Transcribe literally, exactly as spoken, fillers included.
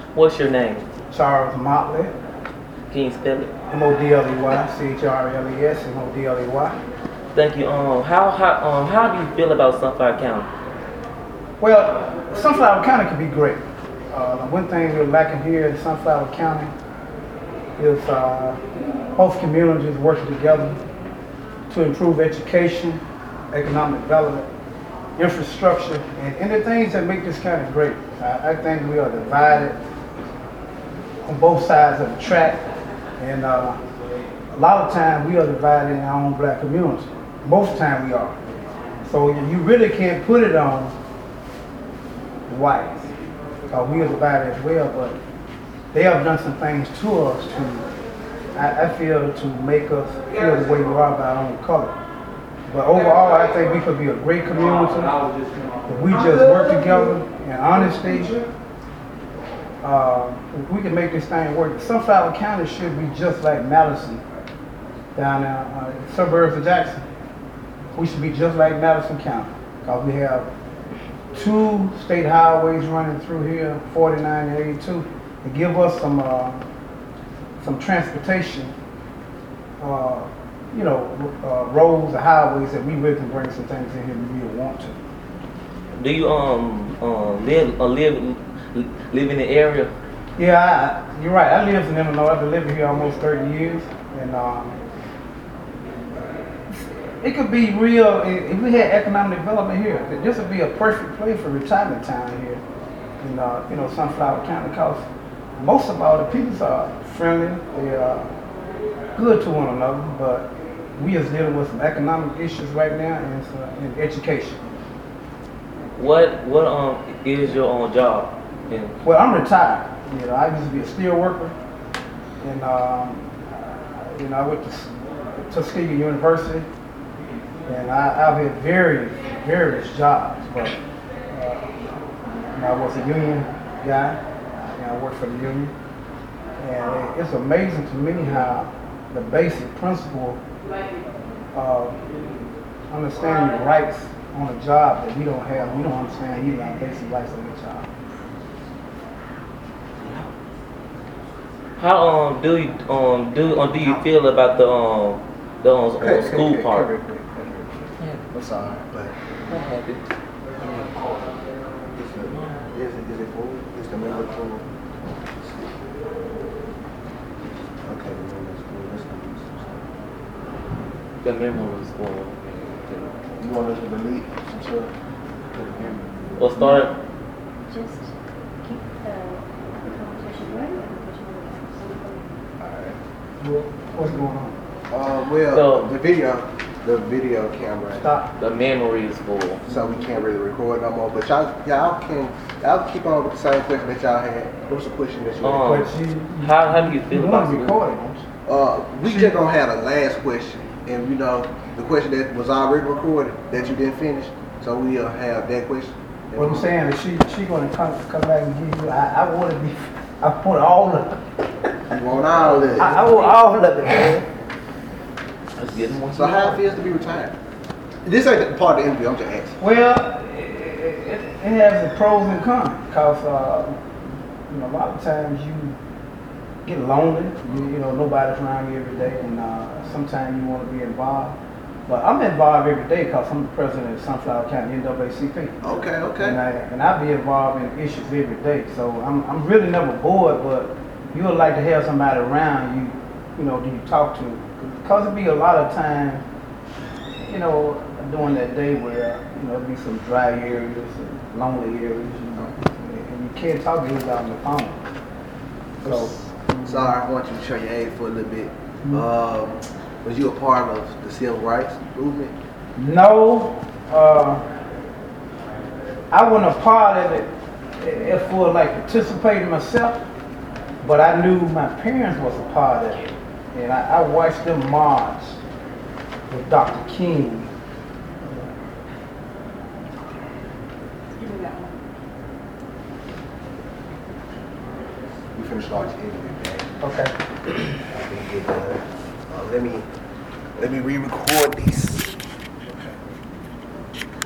What's your name? Charles Motley. Can you spell it? M O D L E Y, C H R L E S, M O D L E Y. Thank you. Um, how how um how do you feel about Sunflower County? Well, Sunflower County can be great. Uh, the one thing we're lacking here in Sunflower County is uh, both communities working together to improve education, economic development, infrastructure, and, and the things that make this county great. I, I think we are divided on both sides of the track, and uh, a lot of time we are divided in our own black community. Most of the time we are. So you really can't put it on the whites, because we are divided as well, but they have done some things to us to, I, I feel, to make us feel the way we are by our own color. But overall, I think we could be a great community if we just work together in honesty. Uh, we can make this thing work. Sunflower County should be just like Madison down in uh, suburbs of Jackson. We should be just like Madison County, because we have two state highways running through here, forty-nine and eighty-two, to give us some uh, some transportation, uh, you know, uh, roads or highways that we really can bring some things in here we really want to. Do you um uh, live uh, live live in the area? Yeah, I, you're right. I live in Illinois. I've been living here almost thirty years, and um, it could be real if we had economic development here. This would be a perfect place for retirement town here in uh, you know, Sunflower County, because most of all the people are friendly. They are good to one another, but we is dealing with some economic issues right now and uh, in education. What what um is your own job? Yeah. Well, I'm retired. You know, I used to be a steel worker, and um, you know, I went to Tuskegee University, and I, I've had various various jobs. But uh, you know, I was a union guy. You know, I worked for the union, and it's amazing to me how the basic principle of understanding your rights on a job that we don't have, we don't understand either our basic rights on the job. How um do you um do um, do you feel about the um the um, Okay, school okay, part? okay, okay, okay. Yeah. I'm sorry, but I'm happy. is it, is it, is it full? Is the member full? Okay, the member's full. Let's not use some The memory was going. stuff. You want us to delete some stuff? To the member? We'll start. Just keep the, the conversation going and put you on the Alright. Well, what's going on? Uh, well, So- the video, the video camera. Stop. The memory is full. So we can't really record no more. But y'all, y'all can, y'all keep on with the same question that y'all had. What was the question that you had? Um, But you, how how do you feel you about want to school? record it, don't you? Uh, we just gonna have the last question, and you know, the question that was already recorded that you didn't finish. So we'll have that question. What I'm saying is she she gonna come come back and give you. I, I want to be. I want all of it. You want all of it. I, I want all of it, man. Let's get more. So how it feels to be retired? This ain't part of the interview. I'm just asking. Well, it, it, it has its pros and cons, because uh, you know, a lot of times you get lonely. You, you know, nobody's around you every day, and uh, sometimes you want to be involved. But I'm involved every day because I'm the president of Sunflower County N double A C P. Okay, okay. And I and I be involved in issues every day. So I'm I'm really never bored, but you would like to have somebody around you, you know, do you talk to? Because it'd be a lot of time, you know, during that day where, you know, it'd be some dry areas and lonely areas, you know, and you can't talk to anybody on the phone. So Sorry, I want you to show your age for a little bit. Mhm. Um, was you a part of the civil rights movement? no, uh, I wasn't a part of it if for like participating myself, but I knew my parents was a part of it, and I, I watched them march with Doctor King. We finished start your interview, man. Okay. I can get, uh, uh, let me let me re-record these.